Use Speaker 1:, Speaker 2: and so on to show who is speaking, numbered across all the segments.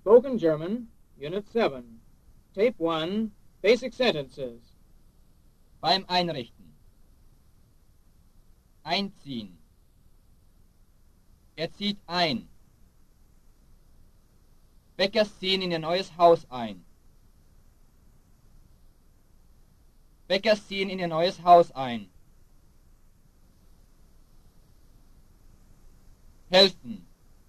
Speaker 1: Spoken German, Unit 7. Tape 1, Basic Sentences.
Speaker 2: Beim Einrichten. Einziehen. Er zieht ein. Bäckers ziehen in ihr neues Haus ein. Bäckers ziehen in ihr neues Haus ein. Helfen.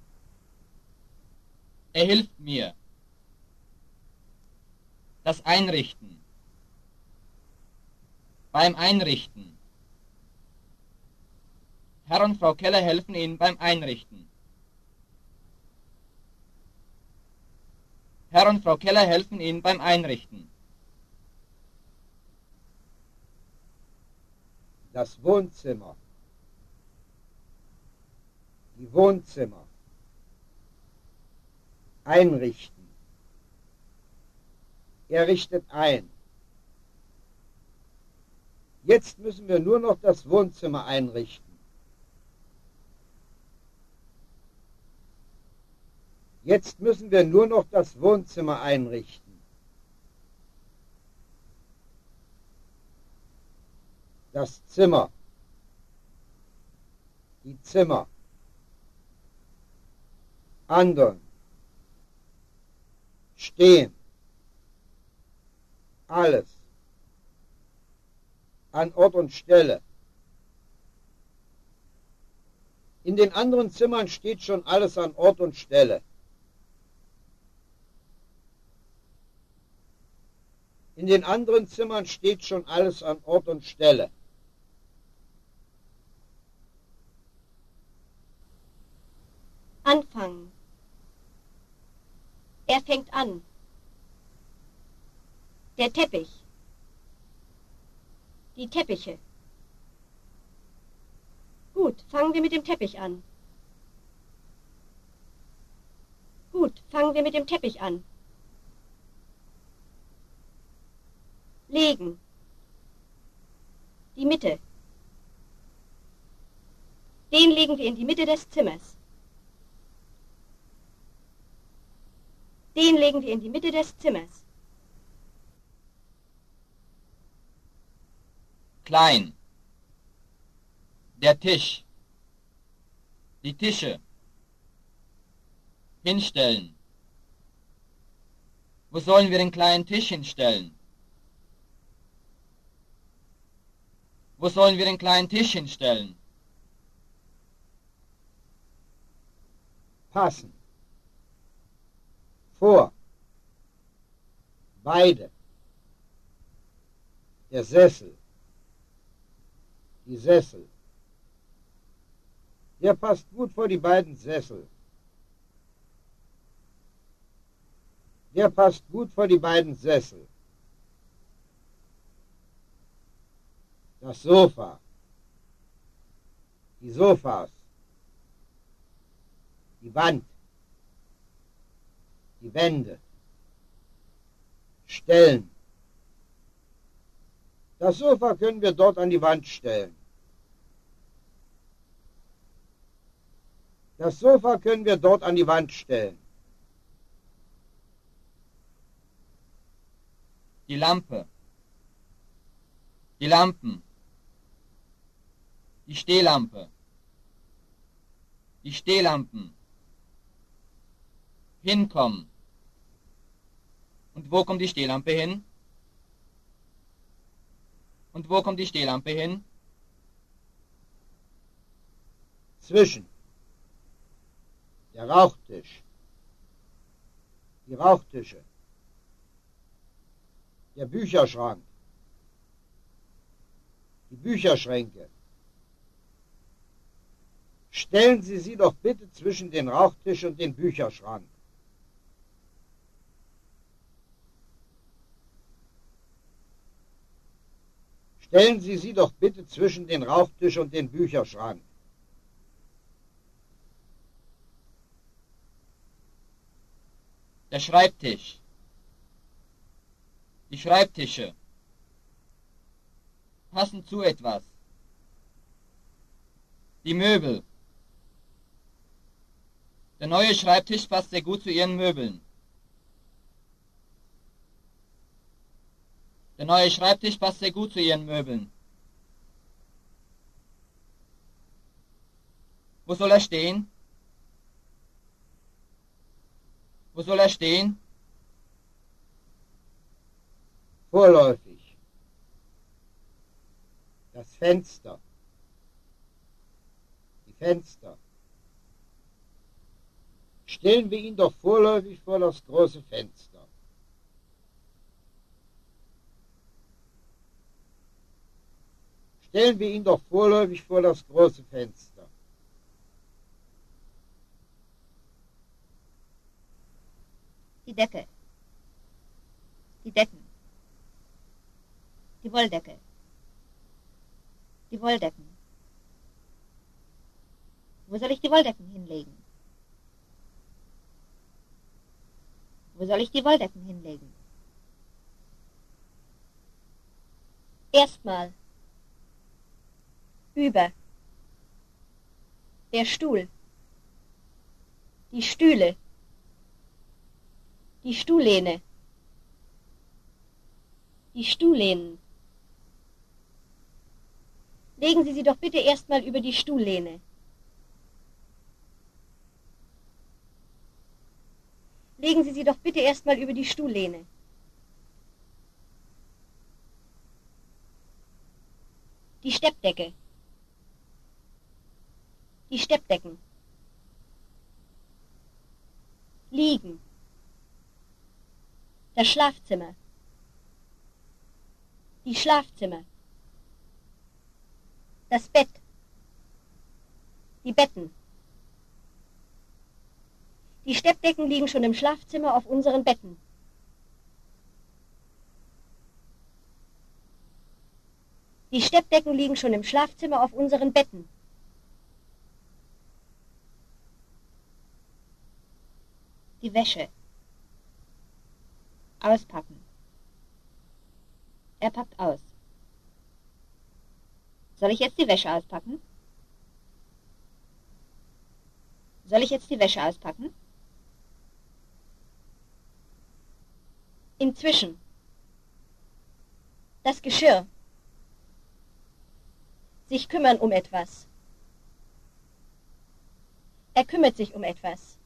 Speaker 2: Er hilft mir. Das Einrichten. Beim Einrichten. Herr und Frau Keller helfen Ihnen beim Einrichten. Herr und Frau Keller helfen Ihnen beim Einrichten.
Speaker 3: Das Wohnzimmer. Die Wohnzimmer. Einrichten. Er richtet ein. Jetzt müssen wir nur noch das Wohnzimmer einrichten. Jetzt müssen wir nur noch das Wohnzimmer einrichten. Das Zimmer. Die Zimmer. Andern. Stehen. Alles. An Ort und Stelle. In den anderen Zimmern steht schon alles an Ort und Stelle. In den anderen Zimmern steht schon alles an Ort und Stelle.
Speaker 4: Anfangen. Er fängt an. Der Teppich. Die Teppiche. Gut, fangen wir mit dem Teppich an. Gut, fangen wir mit dem Teppich an. Legen. Die Mitte. Den legen wir in die Mitte des Zimmers. Den legen wir in die Mitte des Zimmers.
Speaker 2: Klein. Der Tisch. Die Tische. Hinstellen. Wo sollen wir den kleinen Tisch hinstellen? Wo sollen wir den kleinen Tisch hinstellen?
Speaker 3: Passen. Vor. Beide. Der Sessel. Die Sessel. Der passt gut vor die beiden Sessel. Der passt gut vor die beiden Sessel. Das Sofa. Die Sofas. Die Wand. Die Wände. Stellen. Das Sofa können wir dort an die Wand stellen. Das Sofa können wir dort an die Wand stellen.
Speaker 2: Die Lampe. Die Lampen. Die Stehlampe. Die Stehlampen. Hinkommen. Und wo kommt die Stehlampe hin? Und wo kommt die Stehlampe hin?
Speaker 3: Zwischen. Der Rauchtisch. Die Rauchtische. Der Bücherschrank. Die Bücherschränke. Stellen Sie sie doch bitte zwischen den Rauchtisch und den Bücherschrank. Stellen Sie sie doch bitte zwischen den Rauchtisch und den Bücherschrank.
Speaker 2: Der Schreibtisch. Die Schreibtische. Passen zu etwas. Die Möbel. Der neue Schreibtisch passt sehr gut zu Ihren Möbeln. Der neue Schreibtisch passt sehr gut zu Ihren Möbeln. Wo soll er stehen? Wo soll er stehen?
Speaker 3: Vorläufig. Das Fenster. Die Fenster. Stellen wir ihn doch vorläufig vor das große Fenster. Stellen wir ihn doch vorläufig vor das große Fenster.
Speaker 4: Die Decke. Die Decken. Die Wolldecke. Die Wolldecken. Wo soll ich die Wolldecken hinlegen? Wo soll ich die Wolldecken hinlegen? Erstmal. Über. Der Stuhl. Die Stühle. Die Stuhllehne. Die Stuhllehnen. Legen Sie sie doch bitte erstmal über die Stuhllehne. Legen Sie sie doch bitte erstmal über die Stuhllehne. Die Steppdecke. Die Steppdecken. Liegen. Das Schlafzimmer. Die Schlafzimmer. Das Bett. Die Betten. Die Steppdecken liegen schon im Schlafzimmer auf unseren Betten. Die Steppdecken liegen schon im Schlafzimmer auf unseren Betten. Die Wäsche. Auspacken. Er packt aus. Soll ich jetzt die Wäsche auspacken? Soll ich jetzt die Wäsche auspacken? Inzwischen. Das Geschirr. Sich kümmern um etwas. Er kümmert sich um etwas.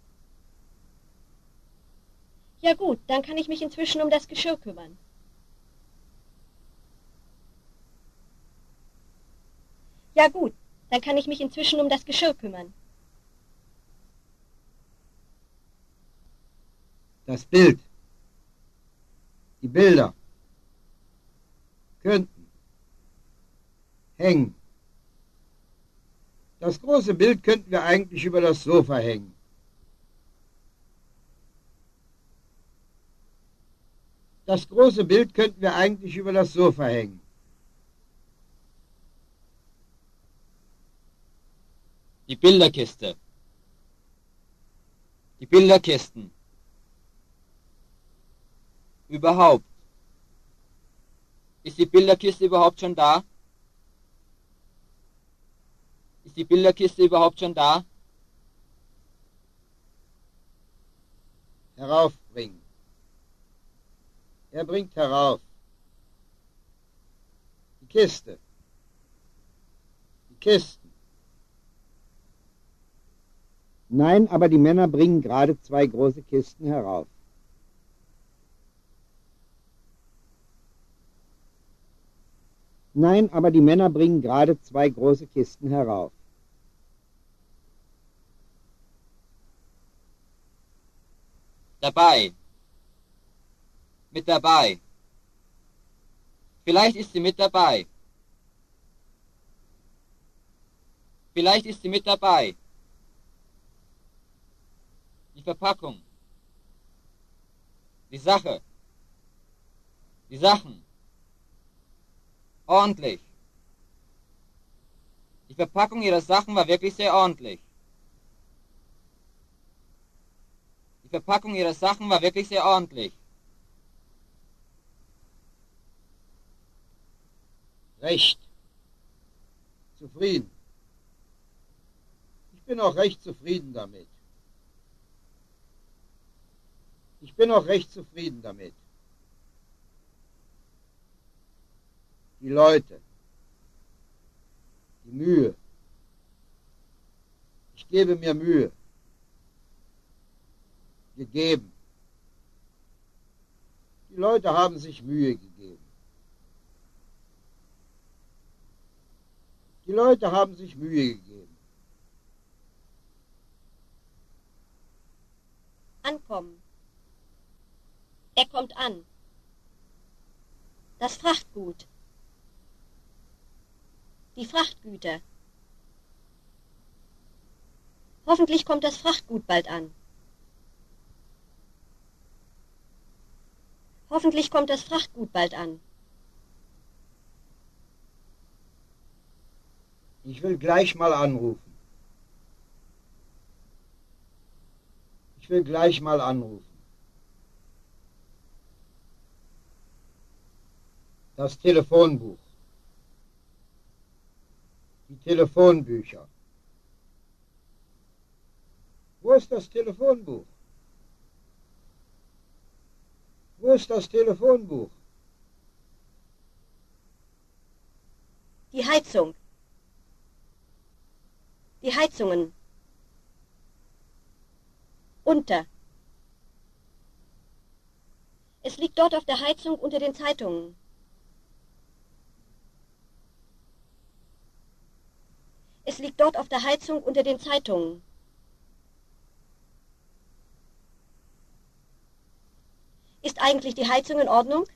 Speaker 4: Ja gut, dann kann ich mich inzwischen um das Geschirr kümmern. Ja gut, dann kann ich mich inzwischen um das Geschirr kümmern.
Speaker 3: Das Bild. Die Bilder. Könnten. Hängen. Das große Bild könnten wir eigentlich über das Sofa hängen. Das große Bild könnten wir eigentlich über das Sofa hängen.
Speaker 2: Die Bilderkiste. Die Bilderkisten. Überhaupt. Ist die Bilderkiste überhaupt schon da? Ist die Bilderkiste überhaupt schon da?
Speaker 3: Heraufbringen. Er bringt herauf. Die Kiste. Die Kisten. Nein, aber die Männer bringen gerade 2 große Kisten herauf. Nein, aber die Männer bringen gerade 2 große Kisten herauf.
Speaker 2: Dabei. Mit dabei. Vielleicht ist sie mit dabei. Vielleicht ist sie mit dabei. Die Verpackung. Die Sache. Die Sachen. Ordentlich. Die Verpackung ihrer Sachen war wirklich sehr ordentlich. Die Verpackung ihrer Sachen war wirklich sehr ordentlich.
Speaker 3: Recht. Zufrieden. Ich bin auch recht zufrieden damit. Ich bin auch recht zufrieden damit. Die Leute. Die Mühe. Ich gebe mir Mühe. Gegeben. Die Leute haben sich Mühe gegeben. Die Leute haben sich Mühe gegeben.
Speaker 4: Ankommen. Er kommt an. Das Frachtgut. Die Frachtgüter. Hoffentlich kommt das Frachtgut bald an. Hoffentlich kommt das Frachtgut bald an.
Speaker 3: Ich will gleich mal anrufen. Ich will gleich mal anrufen. Das Telefonbuch. Die Telefonbücher. Wo ist das Telefonbuch? Wo ist das Telefonbuch?
Speaker 4: Die Heizung. Die Heizungen. Unter. Es liegt dort auf der Heizung unter den Zeitungen. Es liegt dort auf der Heizung unter den Zeitungen. Ist eigentlich die Heizung in Ordnung?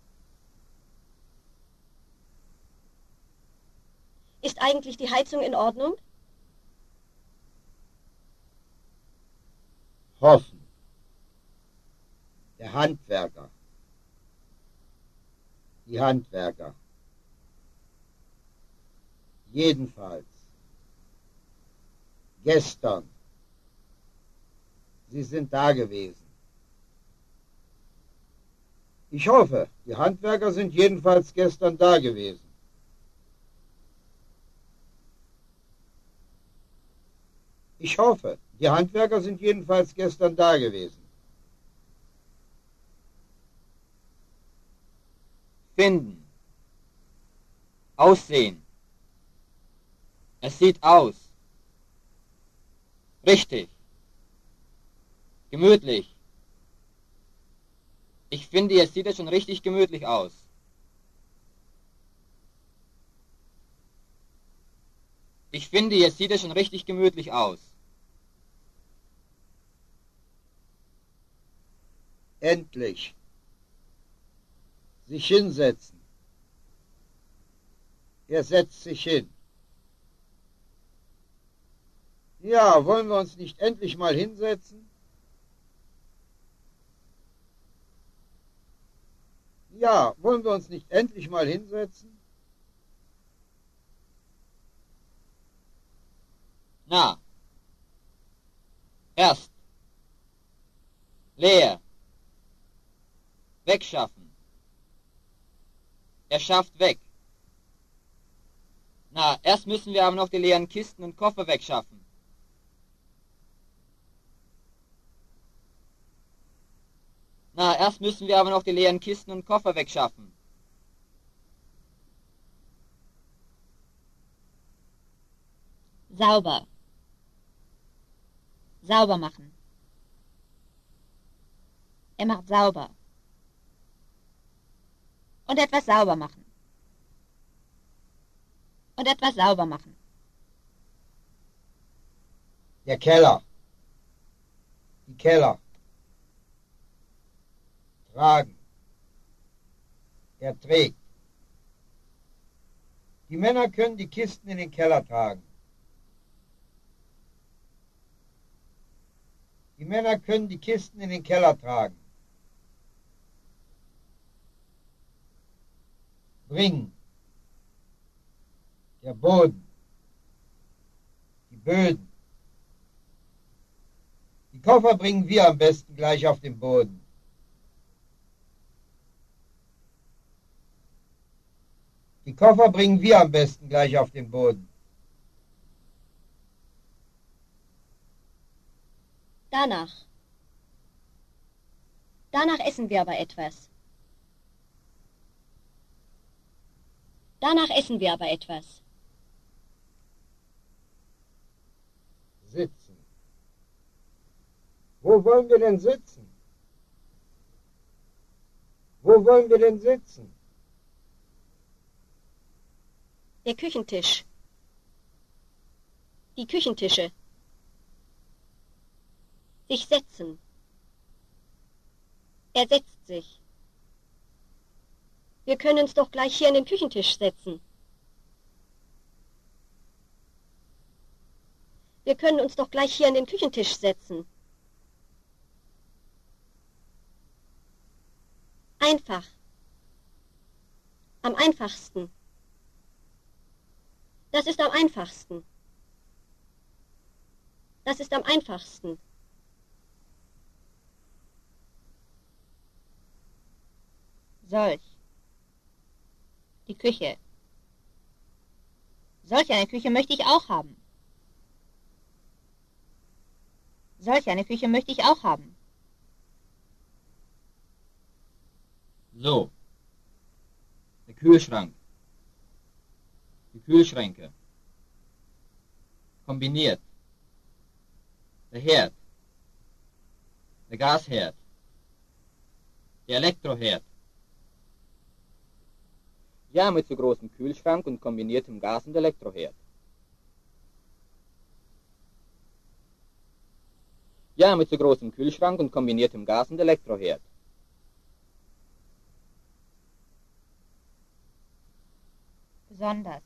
Speaker 4: Ist eigentlich die Heizung in Ordnung?
Speaker 3: Hoffen. Der Handwerker. Die Handwerker. Jedenfalls. Gestern. Sie sind da gewesen. Ich hoffe, die Handwerker sind jedenfalls gestern da gewesen. Ich hoffe, die Handwerker sind jedenfalls gestern da gewesen.
Speaker 1: Finden. Aussehen. Es sieht aus. Richtig. Gemütlich. Ich finde, jetzt sieht es schon richtig gemütlich aus. Ich finde, jetzt sieht es schon richtig gemütlich aus.
Speaker 3: Endlich. Sich hinsetzen. Er setzt sich hin. Ja, wollen wir uns nicht endlich mal hinsetzen? Ja, wollen wir uns nicht endlich mal hinsetzen?
Speaker 1: Na. Erst. Leer. Wegschaffen. Er schafft weg. Na, erst müssen wir aber noch die leeren Kisten und Koffer wegschaffen. Na, erst müssen wir aber noch die leeren Kisten und Koffer wegschaffen.
Speaker 5: Sauber. Sauber machen. Er macht sauber. Und etwas sauber machen. Und etwas sauber machen.
Speaker 3: Der Keller. Die Keller. Tragen. Er trägt. Die Männer können die Kisten in den Keller tragen. Die Männer können die Kisten in den Keller tragen. Bringen. Der Boden. Die Böden. Die Koffer bringen wir am besten gleich auf den Boden. Die Koffer bringen wir am besten gleich auf den Boden.
Speaker 4: Danach. Danach essen wir aber etwas. Danach essen wir aber etwas.
Speaker 3: Sitzen. Wo wollen wir denn sitzen? Wo wollen wir denn sitzen?
Speaker 4: Der Küchentisch. Die Küchentische. Sich setzen. Er setzt sich. Wir können uns doch gleich hier an den Küchentisch setzen. Wir können uns doch gleich hier an den Küchentisch setzen. Einfach. Am einfachsten. Das ist am einfachsten. Das ist am einfachsten.
Speaker 5: Solch. Die Küche. Solch eine Küche möchte ich auch haben. Solch eine Küche möchte ich auch haben.
Speaker 2: So. Der Kühlschrank. Die Kühlschränke. Kombiniert. Der Herd. Der Gasherd. Der Elektroherd.
Speaker 1: Ja, mit so großem Kühlschrank und kombiniertem Gas- und Elektroherd. Ja, mit so großem Kühlschrank und kombiniertem Gas- und Elektroherd.
Speaker 5: Besonders.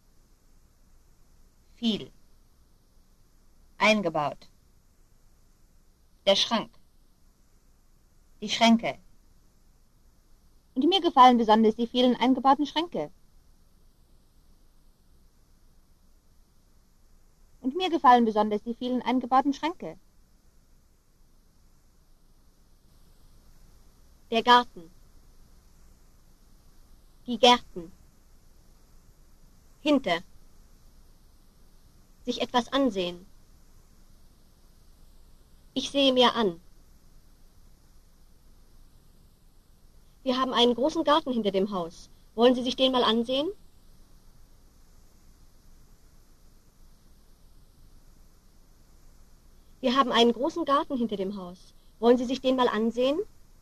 Speaker 5: Viel. Eingebaut. Der Schrank. Die Schränke. Und mir gefallen besonders die vielen eingebauten Schränke. Und mir gefallen besonders die vielen eingebauten Schränke.
Speaker 4: Der Garten. Die Gärten. Hinter. Sich etwas ansehen. Ich sehe mir an. Wir haben einen großen Garten hinter dem Haus. Wollen Sie sich den mal ansehen? Wir haben einen großen Garten hinter dem Haus. Wollen Sie sich den mal ansehen?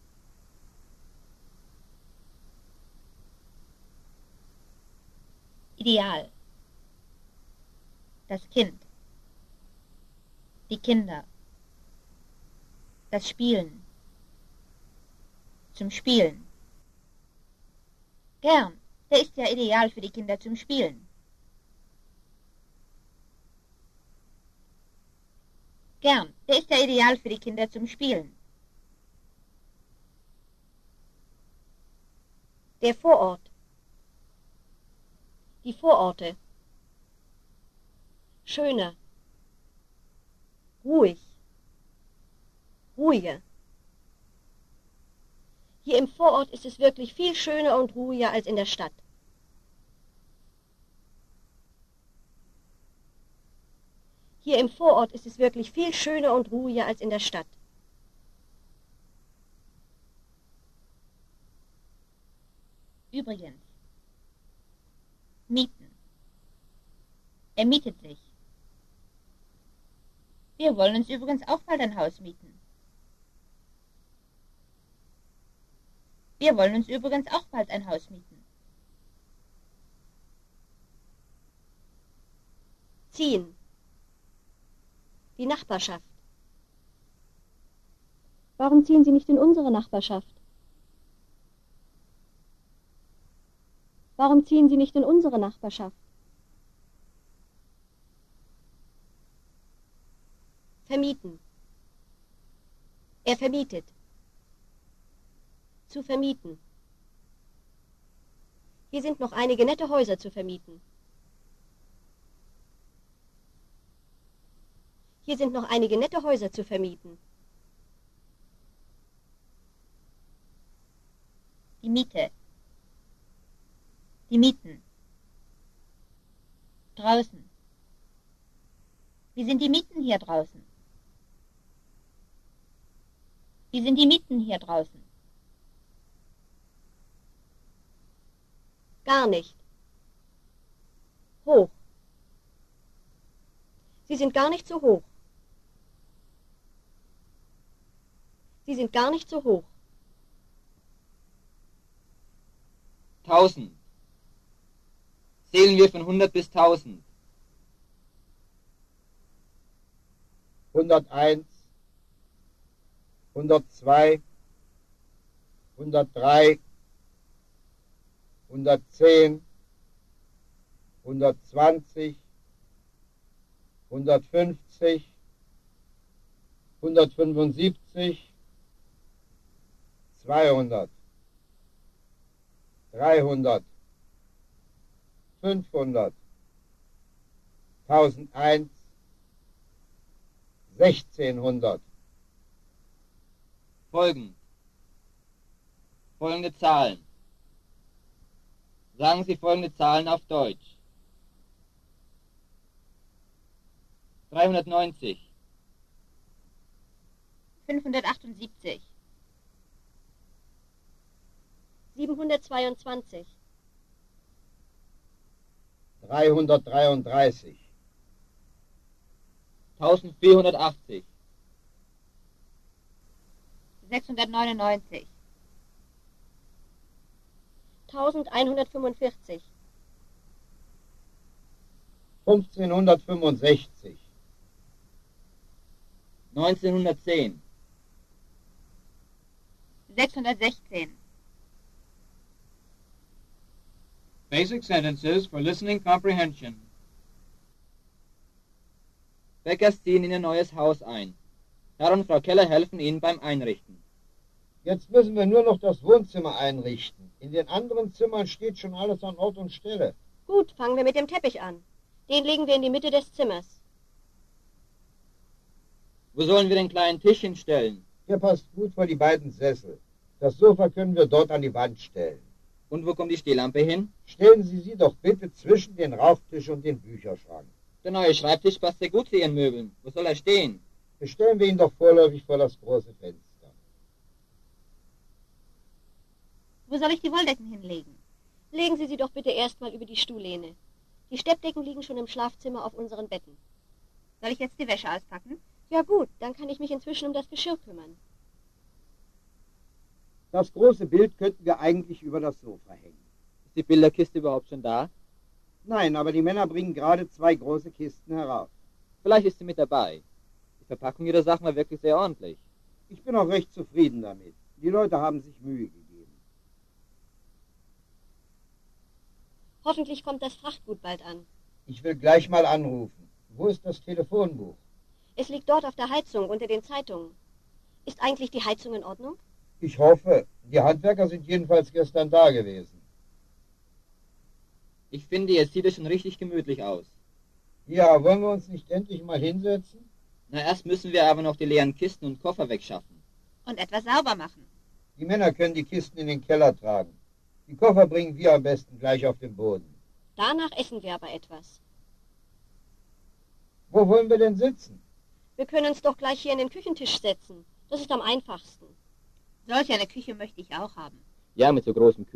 Speaker 5: Ideal. Das Kind. Die Kinder. Das Spielen. Zum Spielen. Gern. Der ist ja ideal für die Kinder zum Spielen. Gern. Der ist ja ideal für die Kinder zum Spielen.
Speaker 4: Der Vorort. Die Vororte. Schöner. Ruhig. Ruhiger. Hier im Vorort ist es wirklich viel schöner und ruhiger als in der Stadt. Hier im Vorort ist es wirklich viel schöner und ruhiger als in der Stadt.
Speaker 5: Übrigens. Mieten. Er mietet sich. Wir wollen uns übrigens auch bald ein Haus mieten. Wir wollen uns übrigens auch bald ein Haus mieten.
Speaker 4: Ziehen. Die Nachbarschaft. Warum ziehen Sie nicht in unsere Nachbarschaft? Warum ziehen Sie nicht in unsere Nachbarschaft? Vermieten. Er vermietet. Zu vermieten. Hier sind noch einige nette Häuser zu vermieten. Hier sind noch einige nette Häuser zu vermieten.
Speaker 5: Die Miete. Die Mieten. Draußen. Wie sind die Mieten hier draußen? Wie sind die Mieten hier draußen?
Speaker 4: Gar nicht. Hoch. Sie sind gar nicht so hoch. Sie sind gar nicht so hoch.
Speaker 2: 1000. Zählen wir von 100 bis 1000.
Speaker 3: 101, 102, 103, 110, 120, 150, 175, 200, 300, 500, 1001, 1600.
Speaker 2: Folgende Zahlen. Sagen Sie folgende Zahlen auf Deutsch. 390,
Speaker 5: 578,
Speaker 4: 722,
Speaker 3: 333,
Speaker 2: 1480,
Speaker 5: 699,
Speaker 4: 1145,
Speaker 3: 1565,
Speaker 2: 1910,
Speaker 5: 616,
Speaker 1: Basic sentences for listening comprehension.
Speaker 2: Beckers ziehen in ihr neues Haus ein. Herr und Frau Keller helfen ihnen beim Einrichten.
Speaker 3: Jetzt müssen wir nur noch das Wohnzimmer einrichten. In den anderen Zimmern steht schon alles an Ort und Stelle.
Speaker 4: Gut, fangen wir mit dem Teppich an. Den legen wir in die Mitte des Zimmers.
Speaker 2: Wo sollen wir den kleinen Tisch hinstellen?
Speaker 3: Der passt gut vor die beiden Sessel. Das Sofa können wir dort an die Wand stellen.
Speaker 2: Und wo kommt die Stehlampe hin?
Speaker 3: Stellen Sie sie doch bitte zwischen den Rauchtisch und den Bücherschrank.
Speaker 2: Der neue Schreibtisch passt sehr gut zu Ihren Möbeln. Wo soll er stehen?
Speaker 3: Bestellen wir ihn doch vorläufig vor das große Fenster.
Speaker 5: Wo soll ich die Wolldecken hinlegen?
Speaker 4: Legen Sie sie doch bitte erstmal über die Stuhllehne. Die Steppdecken liegen schon im Schlafzimmer auf unseren Betten.
Speaker 5: Soll ich jetzt die Wäsche auspacken?
Speaker 4: Ja gut, dann kann ich mich inzwischen um das Geschirr kümmern.
Speaker 3: Das große Bild könnten wir eigentlich über das Sofa hängen.
Speaker 2: Ist die Bilderkiste überhaupt schon da?
Speaker 3: Nein, aber die Männer bringen gerade 2 große Kisten heraus.
Speaker 2: Vielleicht ist sie mit dabei. Die Verpackung Ihrer Sachen war wirklich sehr ordentlich.
Speaker 3: Ich bin auch recht zufrieden damit. Die Leute haben sich Mühe gegeben.
Speaker 4: Hoffentlich kommt das Frachtgut bald an.
Speaker 3: Ich will gleich mal anrufen. Wo ist das Telefonbuch?
Speaker 4: Es liegt dort auf der Heizung unter den Zeitungen. Ist eigentlich die Heizung in Ordnung?
Speaker 3: Ich hoffe. Die Handwerker sind jedenfalls gestern da gewesen.
Speaker 2: Ich finde, jetzt sieht es schon richtig gemütlich aus.
Speaker 3: Ja, wollen wir uns nicht endlich mal hinsetzen?
Speaker 2: Na, erst müssen wir aber noch die leeren Kisten und Koffer wegschaffen.
Speaker 5: Und etwas sauber machen.
Speaker 3: Die Männer können die Kisten in den Keller tragen. Die Koffer bringen wir am besten gleich auf den Boden.
Speaker 4: Danach essen wir aber etwas.
Speaker 3: Wo wollen wir denn sitzen?
Speaker 4: Wir können uns doch gleich hier in den Küchentisch setzen. Das ist am einfachsten.
Speaker 5: Solch eine Küche möchte ich auch haben.
Speaker 2: Ja, mit so großem